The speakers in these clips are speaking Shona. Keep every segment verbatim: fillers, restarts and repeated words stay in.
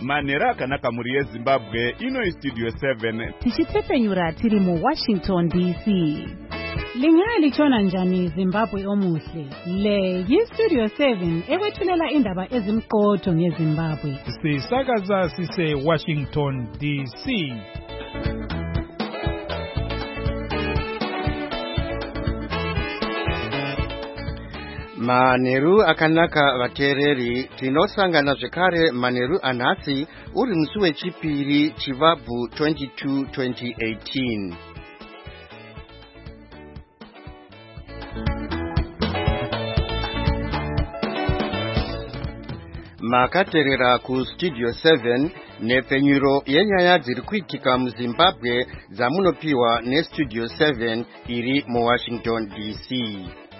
manhero akanaka mhuri yezimbabwe. Ino Studio seven tichitepfenyura tiri muWashington D C. Lingalitshona njani Zimbabwe omuhle? Le yiStudio seven ekwethulela indaba ezimqotho ngeZimbabwe. Sisakaza sise Washington D C. Manheru akanaka vateereri, tinosangana zvekare manheru anhasi uri musi wechipiri chivabvu twenty-two twenty eighteen. Makateerera kuStudio seven nepfenyuro yenyaya dziri kuitika muZimbabwe dzamunopiwa neStudio seven iri muWashington D C.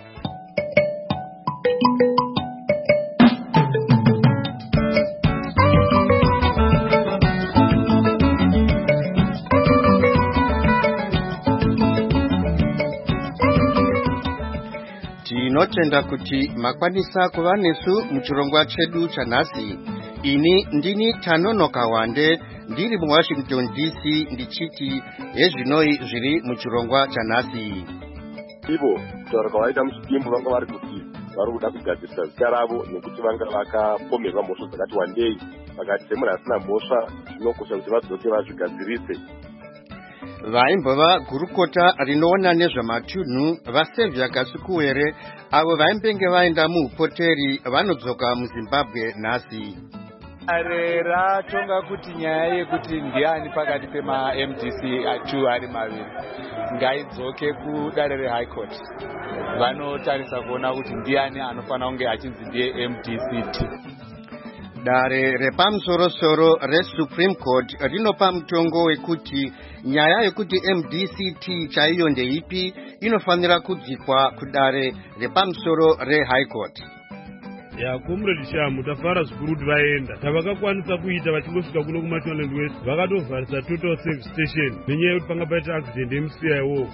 Tinotenda kuti makwanisa kuva nesu muchirongwa chedu chanhasi. Ini ndini Tanonoka Wande ndiri muWashington D C ndichiti hezvinoi zviri muchirongwa chanhasi. Ivo kutaura kwavaita muchidimbu vanga vari kuti vari kuda kugadzirisa zita ravo nekuti vanga vakapomerwa mhosva dzakati wandei, vakati semuri asina mhosva zvinokosha kuti vadzoke vazvigadzirise. Vaimbova gurukota rinoona nezvamatunhu vaSevia Kasukuwere avo vaimbenge vaenda muupoteri vanodzoka muZimbabwe nhasi. Dare ratonga kuti nyaya yekuti ndiani pakati pema-M D C atu ari maviri ngaidzoke kudare reHigh Court. Vanotarisa kuona kuti ndiani anofanira kunge achinzi ndiye M D C T. Dare repamusoro-soro reSupreme Court rinopa mutongo wekuti nyaya yekuti M D C T chaiyo ndeipi inofanira kudzikwa kudare repamusoro reHigh Court. Ya comrade Shamu tafara zvikuru kuti vaenda tavakakwanisa kuita vachingosvika kuno kuMashonaland West vakatovharisa total service station nenyaya yekuti panga paita accident yemusiya iwowo.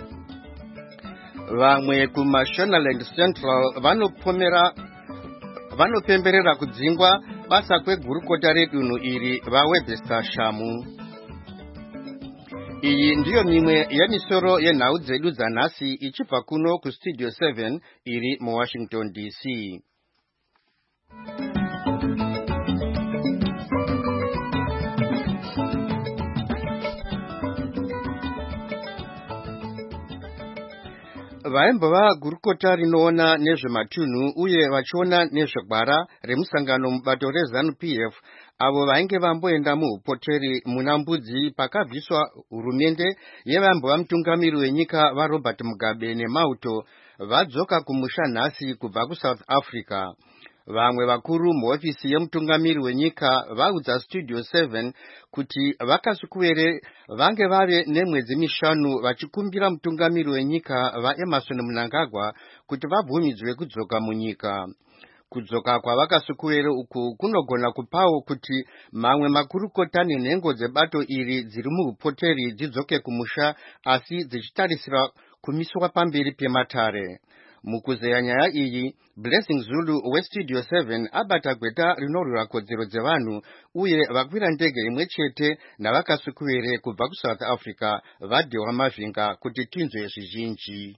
Vamwe kuMashonaland Central vanopomera vanopemberera kudzingwa basa kwegurukota redunhu iri vaWebster Shamu. Iyi ndiyo mimwe yemisoro yenhau dzedu dzanhasi ichibva kuno kuStudio seven iri muWashington D C. Vaimbova gurukota rinoona nezvematunhu uye vachiona nezvegwara remusangano mubato reZANU P F avo vainge vamboenda muupoteri muna mbudzi pakabviswa hurumende yevaimbova mutungamiri wenyika vaRobert Mugabe neMauto vadzoka kumusha nhasi kubva kuSouth Africa. Vamwe vakuru muhofisi yemutungamiri wenyika vaudza Studio seven kuti vaKasukuwere vange vave nemwedzi mishanu vachikumbira mutungamiri wenyika vaEmerson Mnangagwa kuti vabvumidzwe kudzoka munyika. Kudzoka kwavaKasukuwere uku kunogona kupawo kuti mamwe makurukota nenhengo dzebato iri dziri muupoteri dzidzoke kumusha asi dzichitarisira kumiswa pamberi pematare. Mukuzeya nyaya iyi, Blessing Zulu weStudio seven abata gweta rinorwira kodzero dzevanhu uye vakwira ndege imwe chete navaKasukuwere kubva kuSouth Africa vadhiwa mavhinga kuti tinzwe zvizhinji.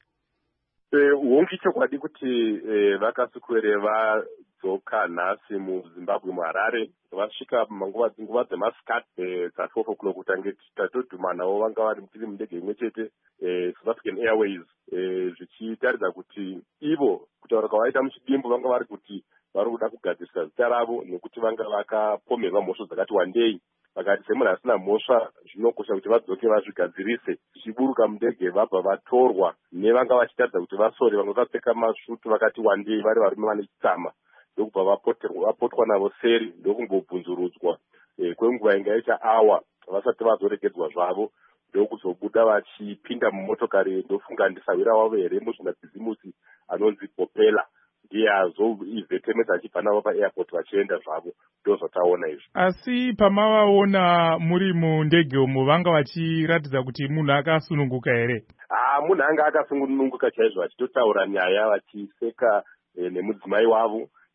Hongi chokwadi kuti vaKasukuwere vadzoka nhasi muZimbabwe muHarare vasvika manguva dzinguva dzemasikati dza-twelve o'clock kutange tatodhuma navo vanga vari tiri mundege imwe chete South African Airways zvichitaridza kuti ivo kutaura kwavaita muchidimbu vanga vari kuti vari kuda kugadzirisa zita ravo nekuti vanga vakapomerwa mhosva dzakati wandei, vakati semuri asina mhosva zvinokosha kuti vadzoke vazvigadzirise. Chiburuka mundege vabva vatorwa nevanga vachitaridza kuti vasori vamwe vapfeka masvutu vakati wandei vari varume vane chitsama ndokubva vapotwa navo seri ndokungobvunzurudzwa kwenguva inga yaita awa vasati vazoregedzwa zvavo ndokuzobuda vachipinda mumotokari ndofunga ndisawira wavo here muzvinabhizimusi anonzi Popela ndiye azoivhetemedza achibva navo paairport vachienda zvavo ndozvataona izvi. Asi pamavaona muri mundege umo vanga vachiratidza kuti munhu akasununguka here? Ah, munhu anga akasununguka chaizvo vachitotaura nyaya vachiseka nemudzimai wavo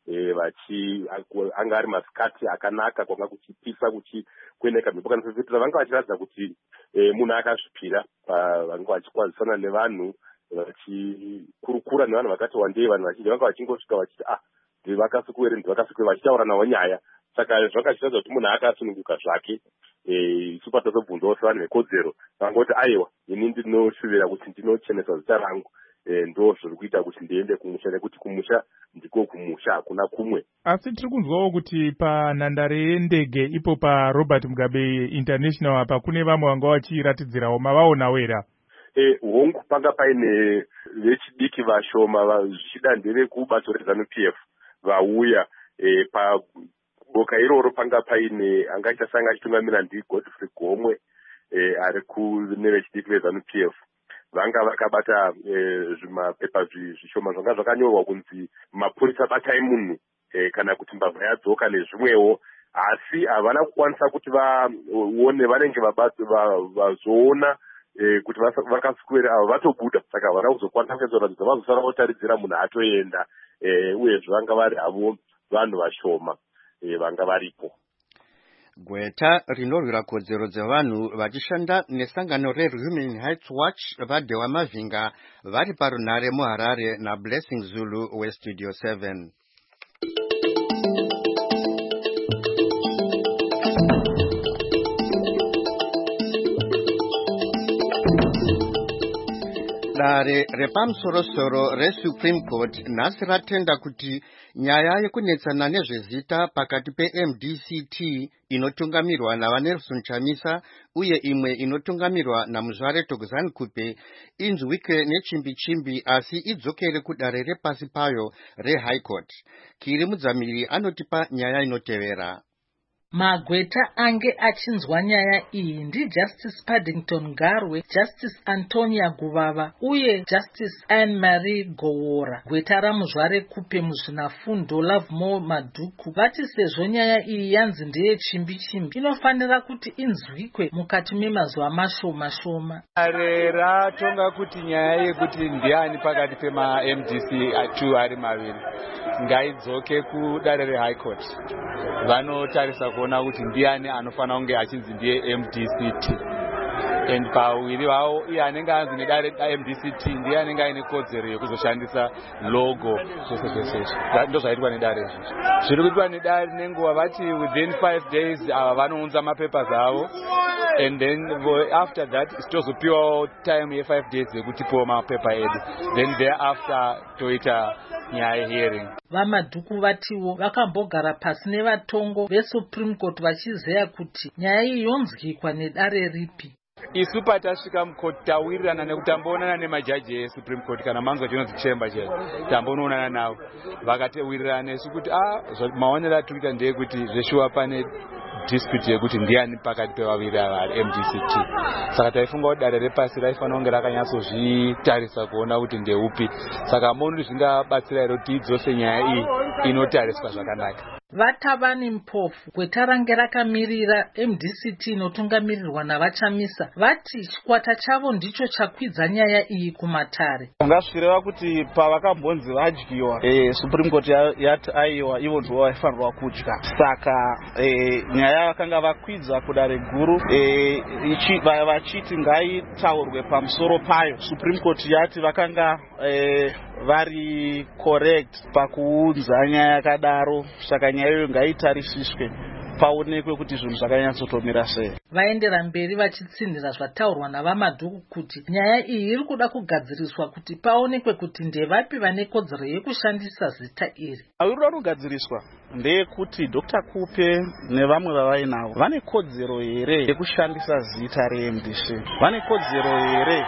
e, vachi anga ari masikati akanaka kwanga kuchipisa kuchikwendeka mhepo kana fefetera, vanga vachiratidza kuti e, munhu akasvipira, vanga vachikwazisana nevanhu vachikurukura nevanhu vakati wandei. Vanhu vachinji vanga vachingosvika vachiti ah ndivakasikuere ndivakasikuere vachitaura navo nyaya. Saka zvakachiratidza kuti munhu akasununguka zvake. Isu patotobvunzawo sevanhu vekodzero vangoti aiwa ini ndinoshuvira kuti ndinochenesa zita rangu, ndo zviri kuita kuti ndiende kumusha, nekuti kumusha ndiko kumusha, hakuna kumwe. Asi tiri kunzwawo kuti panhandare yendege ipo paRobert Mugabe International apa kune vamwe vanga vachiratidzirawo, mavaonawo era? E, hongu panga paine vechidiki vashoma zvichida ndevekubato reZANU P F vauya e, paboka iroro panga paine angaita sanga achitungamira ndi Godfrey Gomwe e, ari kune vechidiki veZANU P F. Vanga vakabata e, zvimapepa zvishoma zvanga zvakanyorwa kunzi mapurisa batai munhu e, kana kuti mbavha yadzoka nezvimwewo, asi havana kukwanisa kuti vaone vanenge vazoona E, kuti vakasikuere ava vatobuda, saka havana kuzokwanisa kuzoratidza, vazosara votaridzira munhu atoenda. E, uyezve vanga vari avo vanhu vashoma e, vanga varipo. Gweta rinorwira kodzero dzevanhu vachishanda nesangano reHuman Rights Watch vadhewa mavhinga vari parunhare muHarare naBlessing Zulu weStudio seven. Dare repamusoro-soro reSupreme Court nhasi ratenda kuti nyaya yekunetsana nezvezita pakati peM D C T inotungamirwa naVaNelson Chamisa uye imwe inotungamirwa naMuzvare Thokozani Kupe inzwike nechimbi-chimbi, asi idzokere kudare repasi payo reHigh Court. Kiri Mudzamiri anotipa nyaya inotevera. Magweta ange achinzwa nyaya iyi ndiJustice Paddington Garwe, Justice Antonia Guvava uye Justice Anne-Marie Gowora. Gweta raMuzvare Kupe muzvinafundo Lovemore Madhuku vati sezvo nyaya iyi yanzi ndeye chimbi-chimbi inofanira kuti inzwikwe mukati memazuva mashoma shoma. Are ratonga kuti nyaya yekuti ndiani pakati pemaM D C atu ari maviri ngaidzoke kudare reHigh Court. Vanotarisa kuona kuti ndiani anofanira kunge achinzi ndiye M D C T, and pawiri wavo iye anenge anzi nedare M D C T ndiye anenge aine kodzero yekuzoshandisa logo zvese zvese ndo zvaitwa nedare izvi. Zviri kuitwa nedare nenguva vati within five days ava vanounza mapapers avo, and then after that sitozopiwawo time ye five days yekutipiwa mapepa edu, then thereafter toita nyaya hearing. VaMadhuku vatiwo vakambogara pasi nevatongo veSupreme Court vachizeya kuti nyaya iyi yonzwikwa nedare ripi. Isu patasvika mukoti tawirirana nekuti tamboonana nemajaji eSupreme Court kana manzwa chinonzi chemba chero tambonoonana navo vakatiwirirana nesu kuti ah maonero atikuita ndeyekuti zveshuwa pane dispute yekuti ndiani pakati pevaviri ava ari M D C T. Saka taifunga kuti dare repasi raifanira kunge rakanyatsozvitarisa kuona kuti ndeupi. Saka moni zvingabatsira here kuti idzose nyaya iyi inotariswa zvakanaka. Vatavani Mpofu, gweta range rakamirira M D C T inotungamirirwa naVachamisa, vati chikwata chavo ndicho chakwidza nyaya iyi kumatare. Ngasvireva kuti pavakambonzi vadyiwa e, Supreme Court yati aiwa ivo ndivo vaifanirwa kudya. Saka e, nyaya vakanga vakwidza kudare guru e, ichi, vachiti ngaitaurwe pamusoro payo. Supreme Court yati vakanga e, vari correct pakuunza nyaya yakadaro, saka nyaya iyo ngaitarisiswe paonekwe kuti zvinhu zvakanyatsotomira sei. Vaendera mberi vachitsinhira zvataurwa navaMadhuku kuti nyaya iyi iri kuda kugadziriswa kuti paonekwe kuti ndevapi vane kodzero yekushandisa zita iri. Aurira kugadziriswa ndeyekuti Doctor Kupe nevamwe vavainavo vane kodzero here yekushandisa zita reM D C, vane kodzero here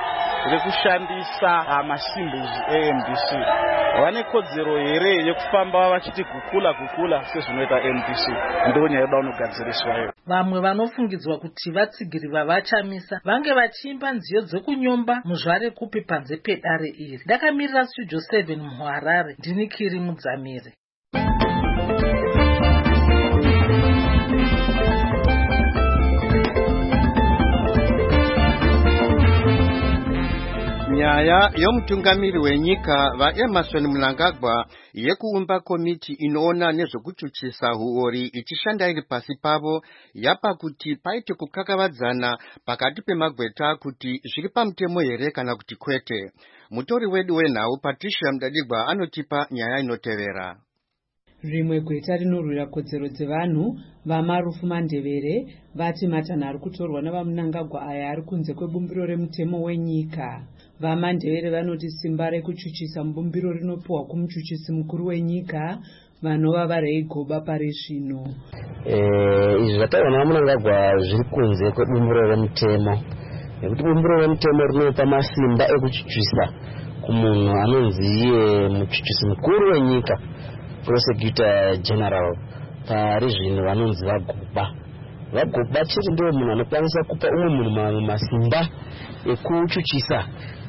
rekushandisa masymbols eM D C, vane kodzero here yekufamba vachiti kukula kukula sezvinoita M D C. Ndo nyaya yoda unogadziriswayo. Vamwe vanofungidzwa kuti vatsigiri vaVachamisa vange vachiimba nziyo dzekunyomba Muzvare Kupe panze pedare iri. Ndakamirira Studio seven muHarare, ndini Kiri Mudzamiri. Nyaya yomutungamiri wenyika vaEmmerson Mnangagwa yekuumba komiti inoona nezvekuchuchisa huori ichishanda iri pasi pavo yapa kuti paite kukakavadzana pakati pemagweta kuti zviri pamutemo here kana kuti kwete. Mutori wedu wenhau Patricia Mdadigwa anotipa nyaya inotevera. Rimwe gweta rinorwira kodzero dzevanhu vaMarufu Mandevere vati matanho ari kutorwa navaMnangagwa aya ari kunze kwebumbiro remutemo wenyika. VaMandevere vanoti simba rekuchuchisa mubumbiro rinopiwa kumuchuchisi mukuru wenyika vanova vaReigoba pari zvino. Izvi zvataona vaMnangagwa zviri kunze kwebumbiro remutemo, nekuti bumbiro remutemo rinopa masimba ekuchuchisa kumunhu anonzi iye muchuchisi mukuru wenyika, Prosecutor General, pari zvino vanonzi vaGoba. VaGoba chete ndiwo munhu anokwanisa kupa umwe munhu mamwe masimba ekuchuchisa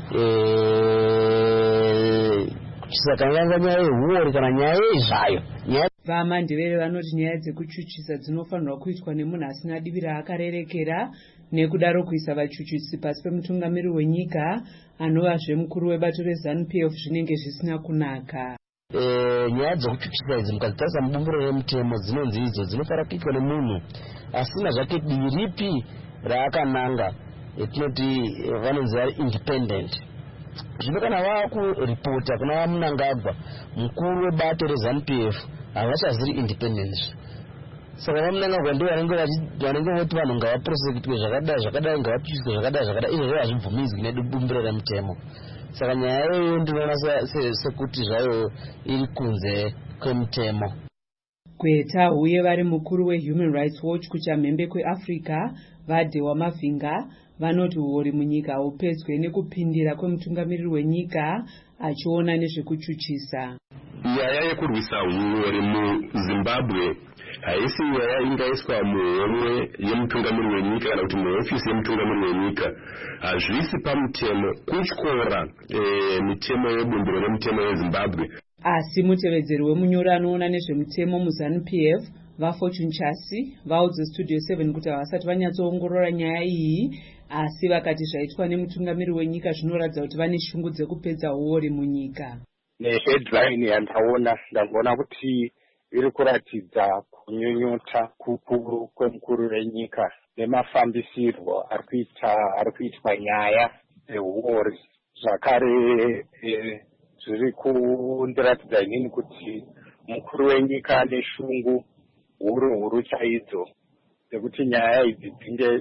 kuchuchisa kana nyaya yehuori kana nyaya yezvayo. VaMandevere vanoti nyaya dzekuchuchisa dzinofanirwa kuitwa nemunhu asina divi raakarerekera, nekudaro kuisa vachuchisi pasi pemutungamiri wenyika anovazve mukuru webato reZANU P F zvinenge zvisina kunaka. Nyaya dzekuchuchisa idzi mukadzitarisa mubumbiro remutemo dzinonzi idzo dzinofara kuitwa nemunhu asina zvake divi ripi raakananga, etinoti vanonzi vari independent. Zvino kana vakuripota kuna vaMnangagwa mukuru webato reZANU P F havachaziri independent. Saka vaMnangagwa ndivo vanenge voti vanhu ngavaprosekutwe zvakadai zvakadai ngavachuchiswe zvakadai zvakadai, izvo hazvibvumidzwi nebumbiro remutemo. Saka nyaya iyoyo ndinoona sekuti zvayo iri kunze kwemutemo. Gweta uye vari mukuru weHuman Rights Watch kuchamhembe kweAfrica vaDewa Mavinga vanoti huori munyika haupedzwe nekupindira kwemutungamiriri wenyika achiona nezvekuchuchisa. Nyaya yekurwisa huori muZimbabwe haisi nyaya ingaiswa muhomwe yemutungamiriri wenyika kana kuti muhofisi yemutungamiriri wenyika. Hazvisi pamutemo kutyora mitemo yebumbiro remutemo yeZimbabwe. Asi mutevedzeri wemunyori anoona nezvemutemo muZANU P F vaFortune Chasi vaudze Studio seven kuti havasati vanyatsoongorora nyaya iyi, asi vakati zvaitwa nemutungamiriri wenyika zvinoratidza kuti vane shungu dzekupedza huori munyika. Neheadline yandaona ndangoona kuti iri kuratidza kunyunyuta kukuru kwemukuru wenyika nemafambisirwo ari kuita ari kuitwa nyaya yehuori. Zvakare zviri kundiratidza inini kuti mukuru wenyika ane shungu huru huru chaidzo dzekuti nyaya idzi dzinge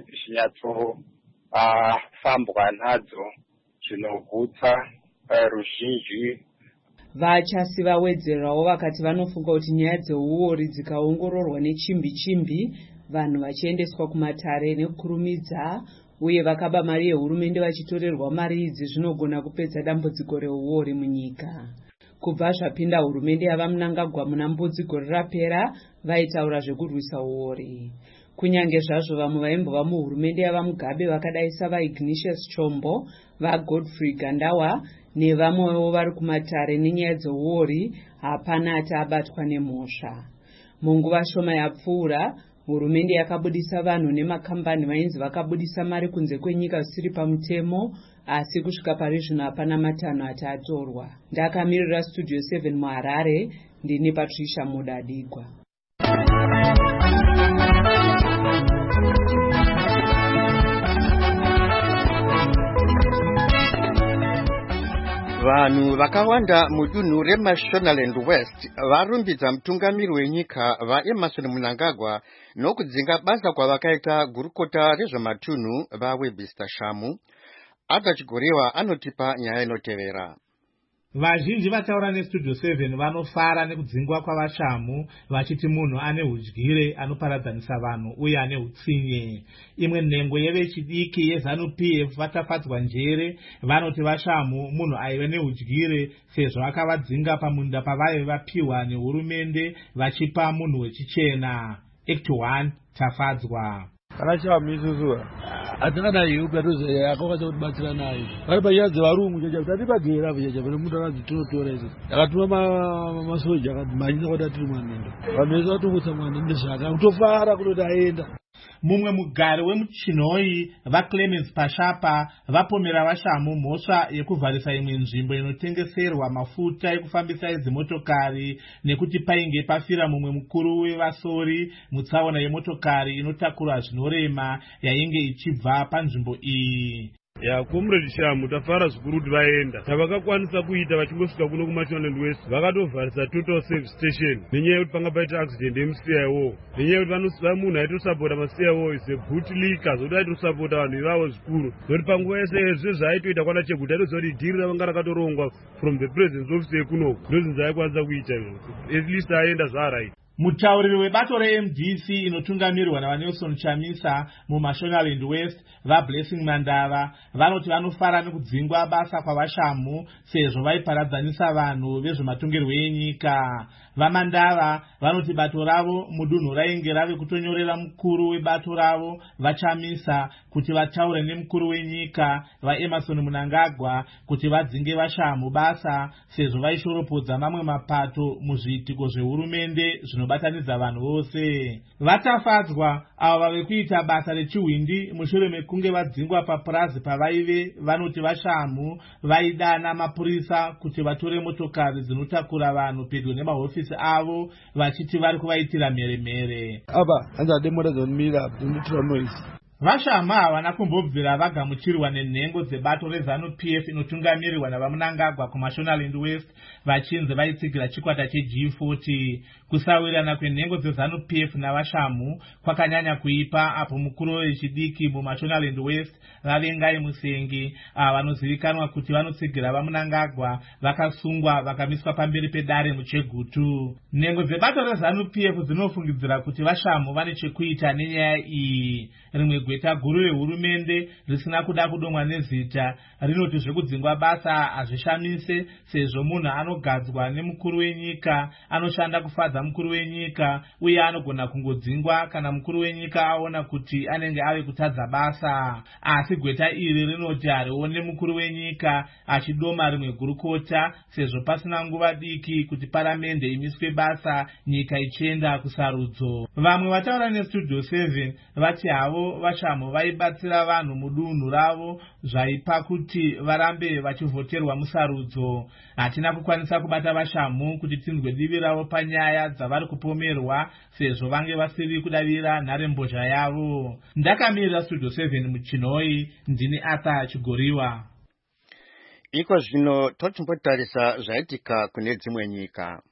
zvinyatsofambwa nadzo zvinobvutsa ruzhinji. Vachasi vawedzerawo vakati vanofunga kuti nyaya dzehuori dzikaongororwa nechimbi chimbi vanhu vachiendeswa kumatare nekukurumidza uye vakaba mari yehurumende vachitorerwa mari idzi zvinogona kupedza dambudziko rehuori munyika. Kubva zvapinda hurumende yavaMnangagwa muna mbudzi gore rapera vaitaura zvekurwisa huori. Kunyange zvazvo vamwe vaimbova muhurumende yavaMugabe vakadai savaIgnatius Chombo, vaGodfrey Gandawa nevamwewo vari kumatare nenyaya dzehuori hapana ati abatwa nemhosva. Munguva shoma yapfuura hurumende yakabudisa vanhu nemakambani vainzi vakabudisa mari kunze kwenyika zvisiri pamutemo, asi kusvika pari zvino hapana matanho ati atorwa. Ndakamirira Studio seven muHarare, ndini Patricia Mudadigwa. Vanhu vakawanda mudunhu reMashonaland West varumbidza mutungamiri wenyika vaEmmerson Mnangagwa nokudzinga basa kwavakaita gurukota rezvematunhu vaWebster Shamu. Adha Chigorewa anotipa nyaya inotevera. Vazhinji vataura neStudio seven vanofara nekudzingwa kwavaShamu vachiti munhu ane udyire anoparadzanisa vanhu uye ane utsinye. Imwe nhengo yevechidiki yeZANU P F vatafadzwa njere vanoti vaShamu munhu aive neudyire sezvo akavadzinga pamunda pavaive vapiwa nehurumende vachipa munhu wechichena. Act one tafadzwa. Kana Shamu isusu atina naye ukatoze akakwanisa kutibatsira naye vari panyaya dzevarungu chacha kuti atipagera chacha pane munhu akadzitotora izvo akatuma masoja akati manyisa kwati atiri mwanendo vanhu vese vatongotsa mwanendo zvaka kutofara kutoti aenda. mumwe mugari wemuchinoi vaClemens Pashapa vapomera vashamu mhosva yekuvharisa imwe nzvimbo inotengeserwa mafuta ekufambisa edzimotokari nekuti painge pafira mumwe mukuru wevasori mutsaona yemotokari inotakura zvinorema yainge ichibva panzvimbo iyi. ya comrade Shamu tafara zvikuru kuti vaenda tavakakwanisa kuita vachingosvika kuno kuMashonaland West vakatovharisa total service station nenyaya yekuti panga paita accident yemuC I O nenyaya yekuti munhu aitosapota maC I O is a bootlicker zvokuti aitosapota vanhu ivavo zvikuru zvokuti panguva yese zvezvaaitoita kwana Chegutaro aitoziva kuti dhiri ravanga rakatorongwa from the presence office yekunoko ndozinzi aikwanisa kuita at least aenda zvaarai. Mutauriri webato re-M D C inotungamirirwa naVaNelson Chamisa muMashonaland West vaBlessing Mandava vanoti vanofara nekudzingwa basa kwavashamu sezvo vaiparadzanisa vanhu vezvematongerwo enyika. VaMandava vanoti bato ravo mudunhu rainge rave kutonyorera mukuru webato ravo vaChamisa kuti vataure nemukuru wenyika vaEmerson Mnangagwa kuti vadzinge vashamu basa sezvo vaishoropodza mamwe mapato muzviitiko zvehurumende zvinobatanidza vanhu vose. Vatafadzwa avo vave kuita basa rechihwindi mushure mekunge vadzingwa papurazi pavaive vanoti vashamu vaidana mapurisa kuti vatore motokari dzinotakura vanhu pedyo nemahofisi avo vachiti vari kuvaitira mheremhere. Aba hanzade mota dzomira dzinoitira noise. Vashamu havana kumbobvira vagamuchirwa nenhengo dzebato reZANU-P F inotungamirirwa navaMnangagwa kuMashonaland West vachinzi vaitsigira chikwata cheG forty. Kusawirana kwenhengo dzeZANU-P F navashamu kwakanyanya kuipa apo mukuru wechidiki muMashonaland West vaVengai Musengi ava vanozivikanwa kuti vanotsigira vaMnangagwa vakasungwa vakamiswa pamberi pedare muChegutu. Nhengo dzebato reZANU-P F dzinofungidzira kuti vashamu vane chekuita nenyaya iyi. Rimwe gweta guru rehurumende risina kuda kudomwa nezita rinoti zvekudzingwa basa hazvishamise sezvo munhu anogadzwa nemukuru wenyika anoshanda kufadza mukuru wenyika uye anogona kungodzingwa kana mukuru wenyika aona kuti anenge ave kutadza basa. Asi gweta iri rinoti harione mukuru wenyika achidoma rimwe gurukota sezvo pasina nguva diki kuti paramende imiswe basa nyika ichienda kusarudzo. Vamwe vataura neStudio seven vati havo vashamu vaibatsira vanhu mudunhu ravo zvaipa kuti varambe vachivhoterwa musarudzo. Hatina kukwanisa kubata vashamu kuti tinzwe divi ravo panyaya dzavari kupomerwa sezvo vange vasiri kudavira nharembozha yavo. Ndakamirira Studio seven muChinoi, ndini Arthur Chigoriwa. Iko zvino tochimbotarisa zvaitika kune dzimwe nyika.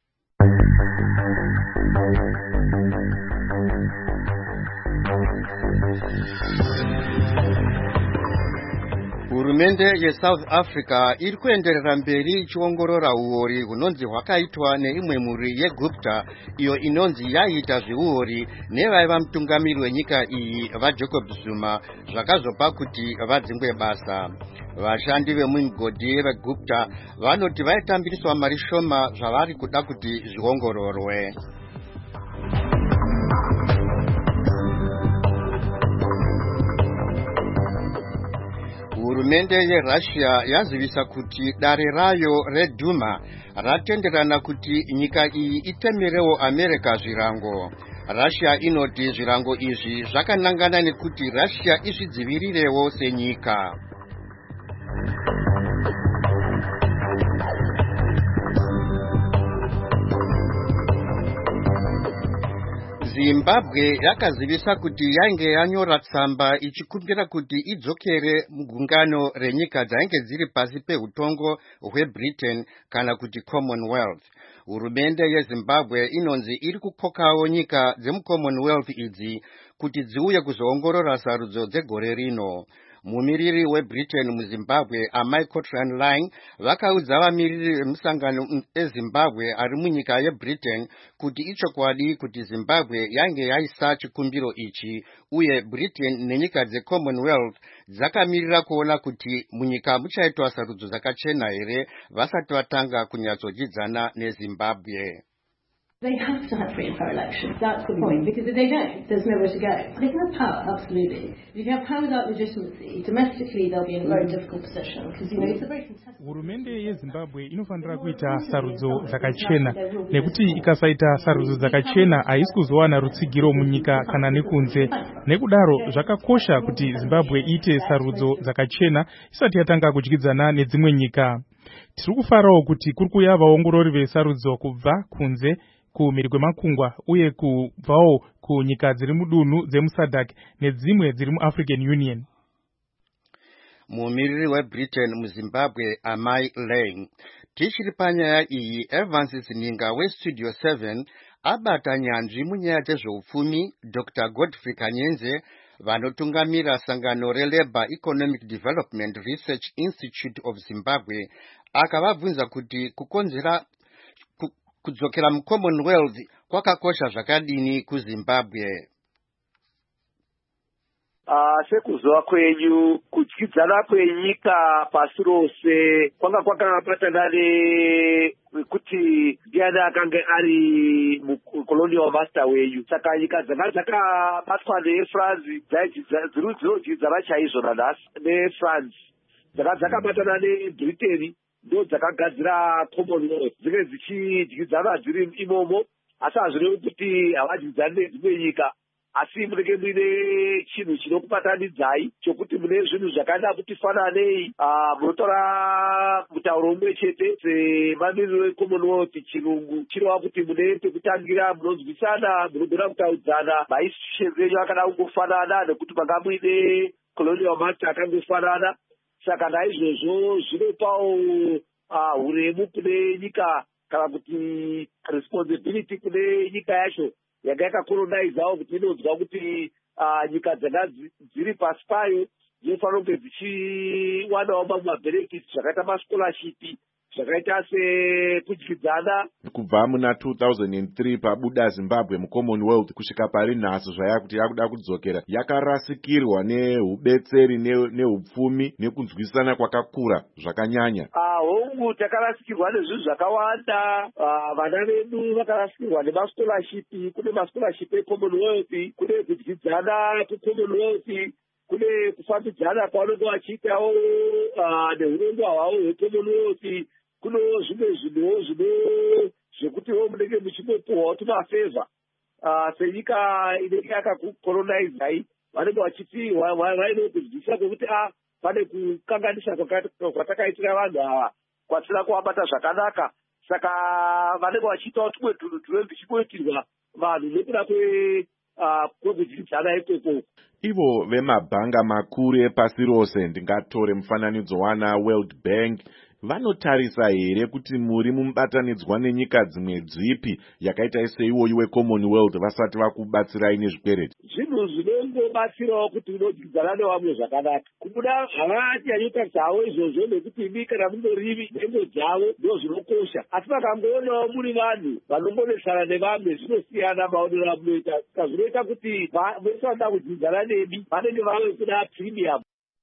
Hurumende yeSouth Africa iri kuenderera mberi ichiongorora uori hunonzi hwakaitwa neimwe mhuri yeGupta iyo inonzi yaita zviuori nevaiva mutungamiri wenyika iyi vaJacob Zuma zvakazopa kuti vadzingwe basa. Vashandi vemumigodhi veGupta vanoti vaitambiriswa mari shoma zvavari kuda kuti zviongororwe. Hurumende yeRussia yazivisa kuti dare rayo reDuma ratenderana kuti nyika iyi itemerewo America zvirango. Russia inoti zvirango izvi zvakanangana nekuti Russia izvidzivirirewo senyika. Zimbabwe yakazivisa kuti yainge yanyora tsamba ichikumbira kuti idzokere mugungano renyika dzainge dziri pasi pehutongo hweBritain kana kuti Commonwealth. Hurumende yeZimbabwe inonzi iri kukokawo nyika dzemuCommonwealth idzi kuti dziuye kuzoongorora sarudzo dzegore rino. Mumiriri weBritain muZimbabwe Amai Cotran Lang vakaudza vamiriri vemusangano eZimbabwe ari munyika yeBritain kuti ichokwadi kuti Zimbabwe yange yaisa chikumbiro ichi uye Britain nenyika dzeCommonwealth dzakamirira kuona kuti munyika muchaitwa sarudzo dzakachena here vasati vatanga kunyatsodzidzana neZimbabwe. They have to have free and fair elections. That's the point. Because if they don't, there's nowhere to go. They can have power, absolutely. If you have power without legitimacy, domestically they'll be in a very difficult position. Because, you know, it's a very contested... Hurumende yeZimbabwe inofanira kuita sarudzo dzakachena, nekuti ikasaita sarudzo dzakachena haisi kuzowana rutsigiro munyika kana nekunze. Nekudaro zvakakosha kuti Zimbabwe iite sarudzo dzakachena isati yatanga kudyidzana nedzimwe nyika. Tiri kufarawo kuti kuri kuuya vaongorori vesarudzo kubva kunze kumhiri kwemakungwa uye kubvawo kunyika dziri mudunhu dzemusadc nedzimwe dziri muAfrican Union. Mumiriri weBritain muZimbabwe Amai Lang. Tichiri panyaya iyi, Evans Ninga weStudio seven abata nyanzvi munyaya dzezveupfumi Doctor Godfrey Kanyenze vanotungamira sangano reLabour Economic Development Research Institute of Zimbabwe akavabvunza kuti kukonzera kudzokera muCommonwealth kwakakosha zvakadini kuZimbabwe. Uh, sekuzova kwenyu kudyidzana kwenyika pasi rose kwanga kwakabatana nekuti ndiani akanga ari mucolonial master wenyu. Saka nyika dzanga dzakabatwa neFrance dzinodyidzana chaizvo nanhasi neFrance dzanga dzakabatana neBritain ndo dzakagadzira Commonwealth dzinge dzichidyidzana dziri imomo, asi hazvirevi kuti havadyidzani nedzimwe nyika. Asi munenge muine chinhu chinokubatanidzai chokuti mune zvinhu zvakada kuti fananei, munotaura mutauro umwe chete semamiriro eCommonwealth. Chirungu chireva kuti mune pekutangira, munonzwisana, munogona kutaudzana, mainstitutions enyu akada kungofanana nekuti manga muine colonial master akangofanana. Saka naizvozvo zvinopawo huremu kune nyika kana kuti responsibility kune nyika yacho yanga yakakolonaizawo kuti inonzwa kuti nyika dzanga dziri pasi payo dzinofanira kunge dzichiwanawo mamwe mabenefits zvakaita mascholarship, zvakaita sekudyidzana. Kubva muna two thousand three pabuda Zimbabwe muCommonwealth kusvika pari nhasi zvaya kuti yakuda kudzokera, yakarasikirwa neubetseri neupfumi nekunzwisana kwakakura zvakanyanya. Hongu takarasikirwa nezvinhu zvakawanda. Vana vedu vakarasikirwa nemascholarship. Kune mascholarship eCommonwealth, kune kudyidzana kuCommonwealth, kune kufambidzana kwavanenge vachiitawo neurongwa hwavo hweCommonwealth. Kunewo zvimwe zvinhuwo zvino zvekutiwo munenge muchimbopuhwawo tumafevha senyika inenge yakakukolonaidzai. Vanenge vachiti vaine kunzwisisa kwekuti a pane kukanganisa kwatakaitira vanhu ava kwatisina kuvabata zvakanaka. Saka vanenge vachiitawo tumwe tunhu tunenge tuchimboitirwa vanhu nekuda kwekudyidzana ikoko. Ivo vemabhanga makuru epasi rose, ndingatore mufananidzo wana World Bank, vanotarisa here kuti muri mubatanidzwa nenyika dzimwe dzipi yakaita seiwoyu weCommonwealth vasati vakubatsirai nezvikwereti? Zvinhu zvinongobatsirawo kuti unodyidzana nevamwe zvakanaka. Kubuda havanyanyota zavo izvozvo nekuti imi kana mundorivi nhengo dzavo ndo zvinokosha. Asi vakangoonawo muri vanhu vanongonesana nevamwe zvinosiyana maonero amunoita. Saka zvinoita kuti vese vanoda kudyidzana nemi vanenge vave kuda premium.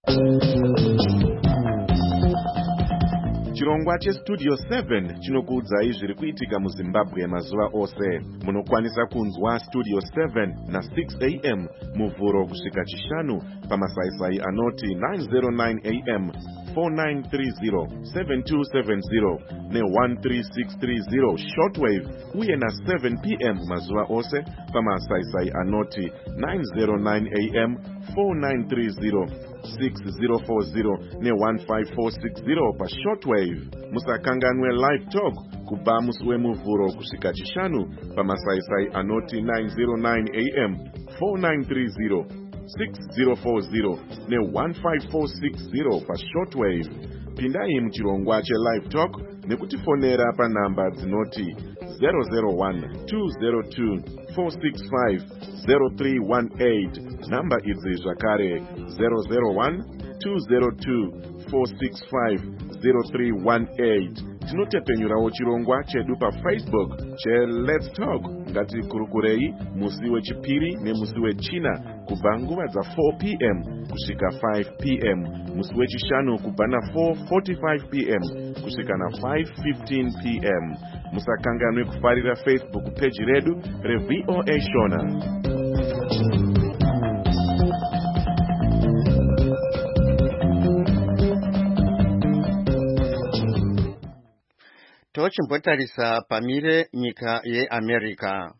Chirongwa cheStudio seven chinokuudzai zviri kuitika muZimbabwe mazuva ose. Munokwanisa kunzwa Studio seven na six a m muvhuro kusvika chishanu pamasaisai anoti nine oh nine a m, four nine three zero, seven two seven zero ne one three six three zero shortwave, uye na seven p m mazuva ose pamasaisai anoti nine oh nine a m, four nine three zero, six zero four zero ne one five four six zero pa shortwave. Musakanganwe live talk kubva musi wemuvhuro kusvika chishanu pamasaisai anoti nine oh nine a m, four nine three zero, six zero four zero ne one five four six zero pa shortwave. Pindai muchirongwa chelive talk nekutifonera panhamba dzinoti zero zero one, two zero two, four six five, zero three one eight. Namba idzi zvakare zero zero one, two zero two, four six five, zero three one eight tinotepenyurawo chirongwa chedu pa Facebook che Let's Talk ngati kurukurei musi wechipiri nemusi wechina kubva nguva dza four p m kusvika five p m, musi wechishanu kubva na four forty-five p m kusvika na five fifteen p m. Musakanganwe kufarira Facebook page redu re V O A Shona. Tochimbotarisa pamire nyika yeAmerica.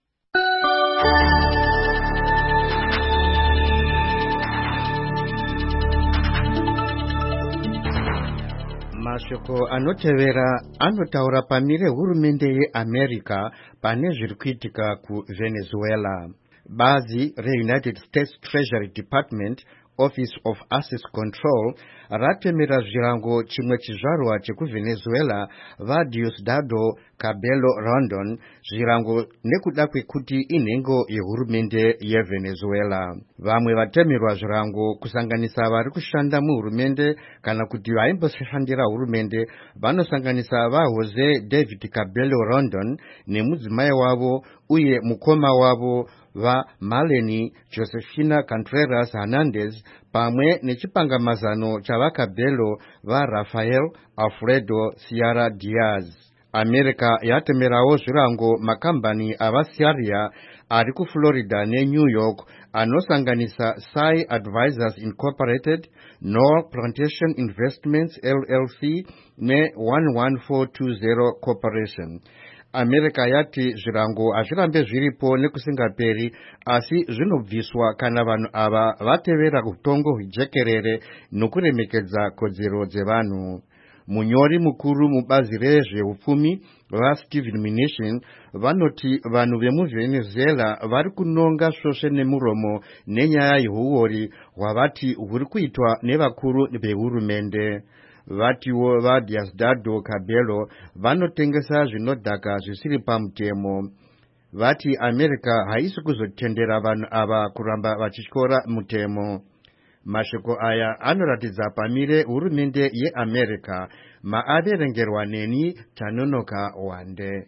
Mashoko anotevera anotaura pamire hurumende yeAmerica pane zviri kuitika kuVenezuela. Bazi reUnited States Treasury Department Office of Assets Control ratemera zvirango chimwe chizvarwa chekuVenezuela vaDiosdado Cabello Rondon zvirango nekuda kwekuti inhengo yehurumende yeVenezuela. Vamwe vatemerwa zvirango kusanganisa vari kushanda muhurumende kana kuti vaimboshandira hurumende vanosanganisa vaJose David Cabello Rondon nemudzimai wavo uye mukoma wavo va Marlene Josefina Contreras Hernandez pamwe nechipangamazano chava Cabello va Rafael Alfredo Sierra Diaz. America yatemerawo zvirango makambani avasiaria ari kuFlorida neNew York anosanganisa Sai Advisors Incorporated, Noel Plantation Investments L L C ne one one four two zero Corporation. America yati zvirango hazvirambe zviripo nekusingaperi asi zvinobviswa kana vanhu ava vatevera utongo hwejekerere nokuremekedza kodzero dzevanhu. Munyori mukuru mubazi rezveupfumi va Stephen Mnuchin vanoti vanhu vemuVenezuela vari kunonga svosve nemuromo nenyaya yehuori hwavati huri kuitwa nevakuru vehurumende. Vatiwo vaDiosdado Cabello vanotengesa zvinodhaka zvisiri pamutemo. Vati America haisi kuzotendera vanhu ava kuramba vachityora mutemo. Mashoko aya anoratidza pamire hurumende yeAmerica. Maaverengerwa neni Tanonoka Wande.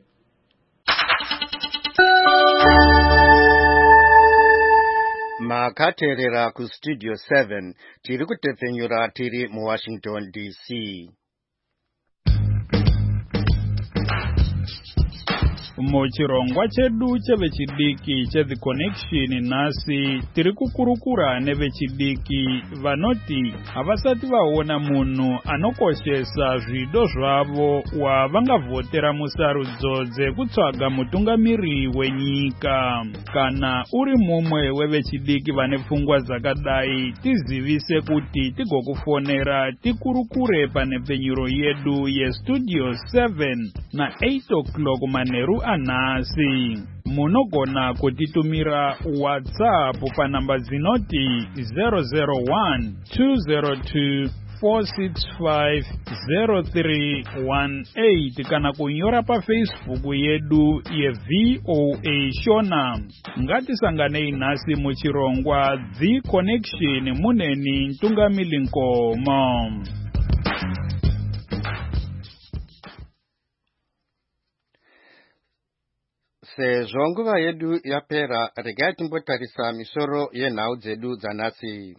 Makaterera ku Studio seven tiri kutepfenyura tiri mu Washington D C. Muchirongwa chedu chevechidiki cheThe Connection nhasi tiri kukurukura nevechidiki vanoti havasati vaona munhu anokoshesa zvido zvavo wavangavhotera musarudzo dzekutsvaga mutungamiri wenyika. Kana uri mumwe wevechidiki vane pfungwa dzakadai, tizivise kuti tigokufonera tikurukure panepfenyuro yedu yeStudio seven na eight o'clock manheru anhasi. Munogona kutitumira WhatsApp panamba dzinoti zero zero one two zero two four six five zero three one eight kana kunyora paFacebook yedu yeV O A Shona. Ngatisanganei nhasi muchirongwa The Connection muneni Ntungamili Nkomo. Sezvo nguva yedu yapera, regai timbotarisa misoro yenhau dzedu dzanhasi.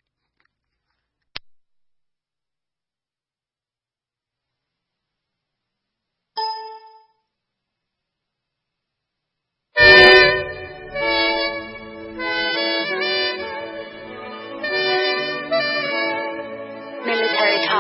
Military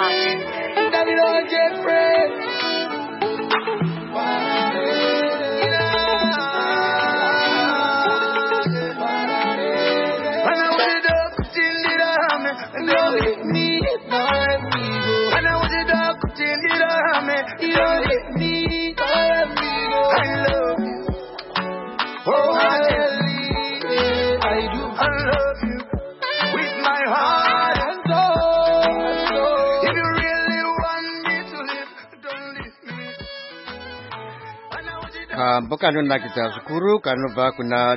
Kambo kanonakidza zvikuru kanobva kuna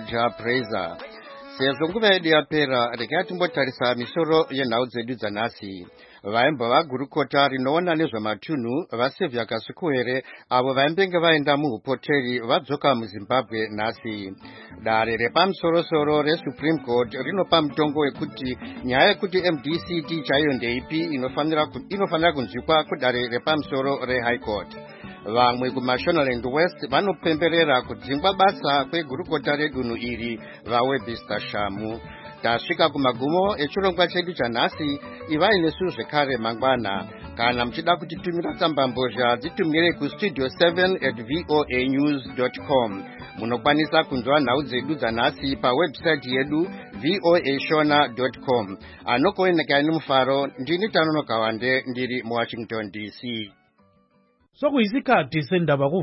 jaPraiser. Sezvo nguva yedu yapera, regai timbotarisa misoro yenhau dzedu dzanhasi. vaimba vagurukota rinoona nezvematunhu vaSylvia Kasukuhere avo vaimbenge vaenda muhupoteri vadzoka muZimbabwe nhasi. Dare repamusorosoro reSupreme Court rinopa mutongo wekuti nyaya yekuti M D C T chaiyo ndeipi inofanira inofanira kunzwikwa kudare repamusoro reHigh Court. Vamwe kuMashonaland West vanopemberera kudzingwa basa kwegurukota redunhu iri vaWebster Shamu. Tasvika kumagumo echirongwa chedu chanhasi. Ivai nesu zvekare mangwana. Kana muchida kutitumira tsambambozha dzitumire kustudio seven at voa news dot com. Munokwanisa kunzwa nhau dzedu dzanhasi pawebsite yedu voa shona dot com. Anokuoneka nomufaro ndini Tanonoka Wande ndiri muWashington D C. Sokuyisikhathi sendaba